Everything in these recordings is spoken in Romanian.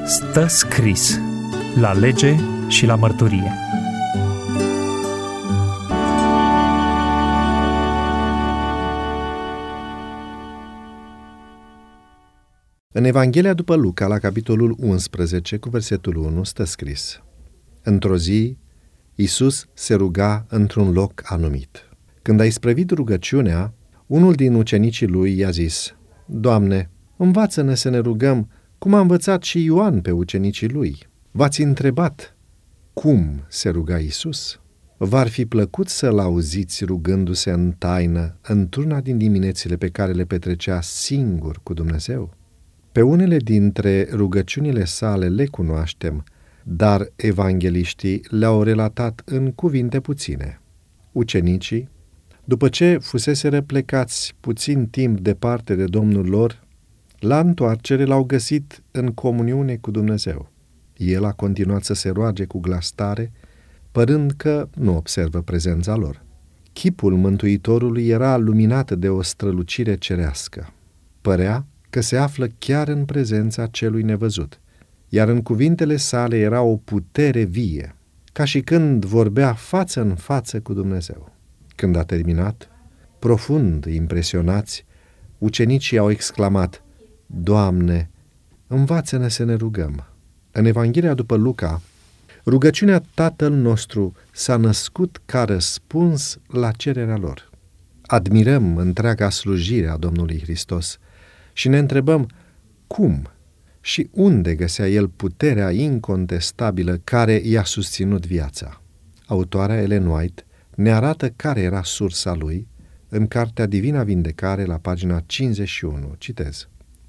Stă scris la lege și la mărturie. În Evanghelia după Luca, la capitolul 11, cu versetul 1, stă scris: Într-o zi, Iisus se ruga într-un loc anumit. Când a isprăvit rugăciunea, unul din ucenicii lui i-a zis: Doamne, învață-ne să ne rugăm, cum a învățat și Ioan pe ucenicii lui. V-ați întrebat cum se ruga Iisus? V-ar fi plăcut să-l auziți rugându-se în taină într-una din diminețile pe care le petrecea singur cu Dumnezeu? Pe unele dintre rugăciunile sale le cunoaștem, dar evangheliștii le-au relatat în cuvinte puține. Ucenicii, după ce fuseseră plecați puțin timp departe de Domnul lor, la întoarcere l-au găsit în comuniune cu Dumnezeu. El a continuat să se roage cu glas tare, părând că nu observă prezența lor. Chipul Mântuitorului era luminat de o strălucire cerească. Părea că se află chiar în prezența celui nevăzut, iar în cuvintele sale era o putere vie, ca și când vorbea față în față cu Dumnezeu. Când a terminat, profund impresionați, ucenicii au exclamat: Doamne, învață-ne să ne rugăm. În Evanghelia după Luca, rugăciunea Tatăl nostru s-a născut ca răspuns la cererea lor. Admirăm întreaga slujire a Domnului Hristos și ne întrebăm cum și unde găsea El puterea incontestabilă care i-a susținut viața. Autoarea Ellen White ne arată care era sursa lui în Cartea Divina Vindecare, la pagina 51. Citez: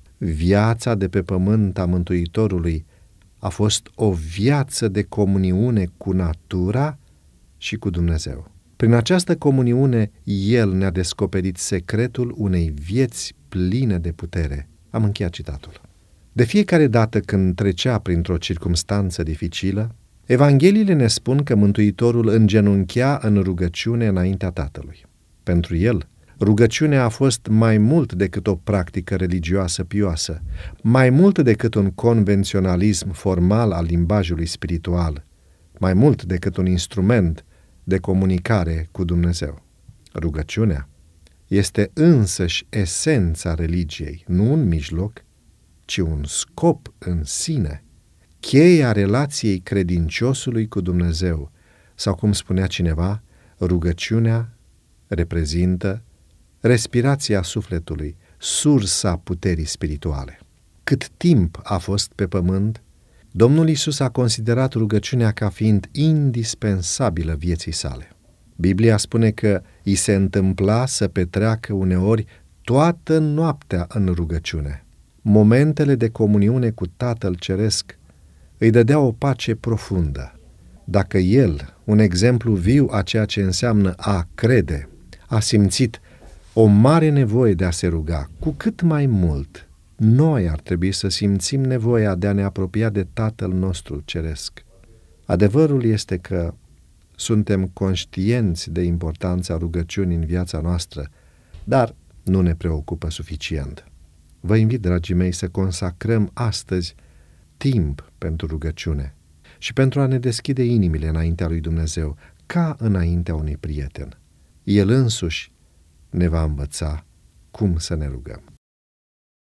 Viața de pe pământ a Mântuitorului a fost o viață de comuniune cu natura și cu Dumnezeu. Prin această comuniune, El ne-a descoperit secretul unei vieți pline de putere. Am încheiat citatul. De fiecare dată când trecea printr-o circumstanță dificilă, Evangheliile ne spun că Mântuitorul îngenunchea în rugăciune înaintea Tatălui. Pentru El, rugăciunea a fost mai mult decât o practică religioasă pioasă, mai mult decât un convenționalism formal al limbajului spiritual, mai mult decât un instrument de comunicare cu Dumnezeu. Rugăciunea este însăși esența religiei, nu un mijloc, ci un scop în sine, cheia relației credinciosului cu Dumnezeu, sau cum spunea cineva, rugăciunea reprezintă respirația sufletului, sursa puterii spirituale. Cât timp a fost pe pământ, Domnul Iisus a considerat rugăciunea ca fiind indispensabilă vieții sale. Biblia spune că i se întâmpla să petreacă uneori toată noaptea în rugăciune. Momentele de comuniune cu Tatăl Ceresc îi dădea o pace profundă. Dacă el, un exemplu viu a ceea ce înseamnă a crede, a simțit o mare nevoie de a se ruga, cu cât mai mult noi ar trebui să simțim nevoia de a ne apropia de Tatăl nostru Ceresc. Adevărul este că suntem conștienți de importanța rugăciunii în viața noastră, dar nu ne preocupă suficient. Vă invit, dragii mei, să consacrăm astăzi timp pentru rugăciune și pentru a ne deschide inimile înaintea lui Dumnezeu, ca înaintea unui prieten. El însuși ne va învăța cum să ne rugăm.